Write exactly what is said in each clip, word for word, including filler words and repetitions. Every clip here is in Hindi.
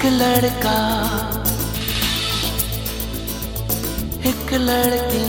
एक लड़का एक लड़की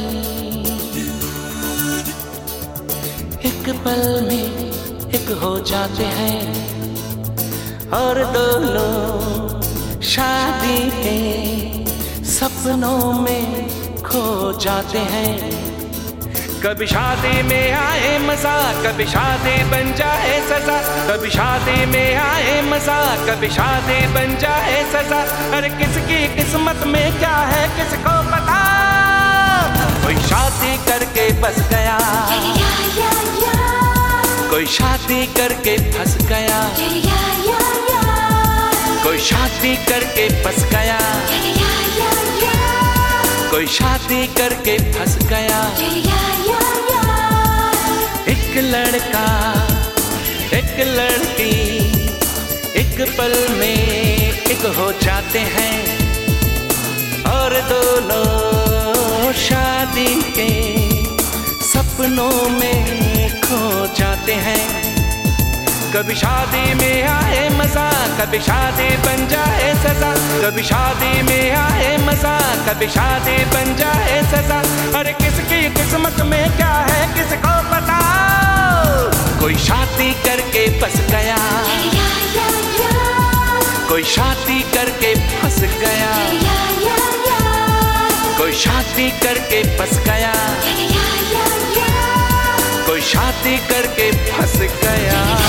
एक पल में एक हो जाते हैं और दोनों शादी के सपनों में खो जाते हैं। कभी शादी में आए मजा, कभी शादी बन जाए सजा, कभी शादी में आए मजा, कभी शादी बन जाए सजा। अरे किसकी किस्मत में क्या है किसको पता, कोई शादी करके बस गया, कोई शादी करके फंस गया, कोई शादी करके फंस गया, कोई शादी करके फंस गया। एक लड़का एक लड़की एक पल में एक हो जाते हैं और दोनों शादी के सपनों में खो जाते हैं। कभी शादी में आए मजा, कभी शादी बन जाए सजा, कभी शादी में आए मजा, कभी शादी बन जाए सजा। अरे किसकी किस्मत में क्या है किसको पता, कोई शादी करके फंस गया, कोई शादी करके फंस गया, कोई शादी करके फंस गया, कोई शादी करके फंस गया।